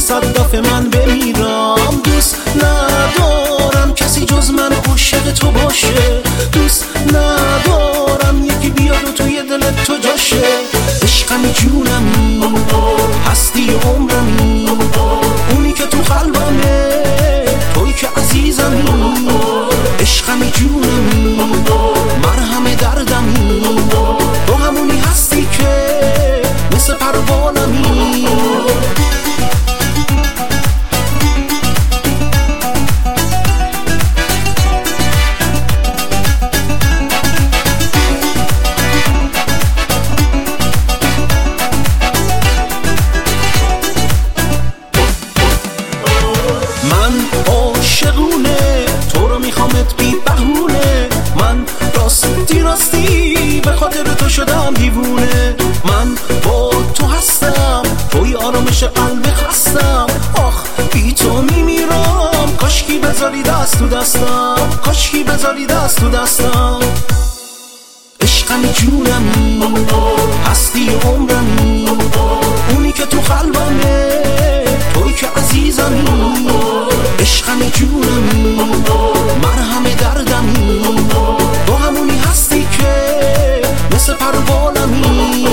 صدف من بمیرم. دوست ندارم کسی جز من عاشق تو باشه، دوست ندارم یکی بیاد و توی دلت تو جاشه. عشقمی جونمی، هستی عمرمی، اونی که تو قلبمه، توی که عزیزمی. عشقمی جونمی، مرهم دردمی، تو همونی هستی که مثل پروانمی. من عاشقونه تو رو میخوامت بی بهونه، من راستی به خاطر تو شدم دیوونه. من با تو هستم، توی آرامش قلب خستم. آخ بی تو میمیرم، کاشکی بذاری دست تو دستم، کاشکی بذاری دست تو دستم. عشقمی جونمی، هستی عمرمی، اونی که تو قلبمه، توی که عزیزمی. عشقمی جونمی، مرهم دردمی، تو همونی هستی که مثل پروانمی.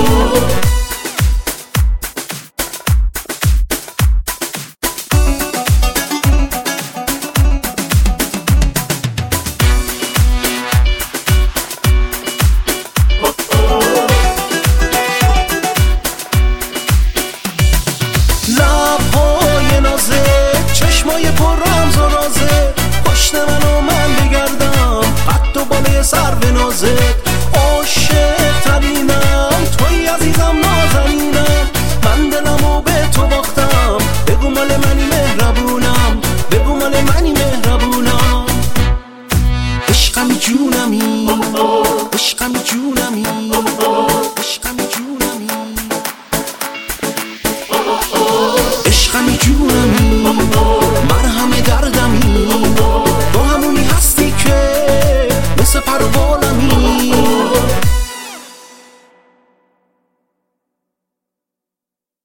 لبهای نازه، چشمای پر رمز و رازه، پشت منو من بگردم، قد و باله سر به نازت. عاشق ترینم توی عزیزم نازنینم، من دلمو به تو باختم، بگو مال منی مهربونم، بگو مال منی مهربونم. عشقمی جونمی، عشقمی جونمی، عشقمی جونمی، عشقمی جونمی،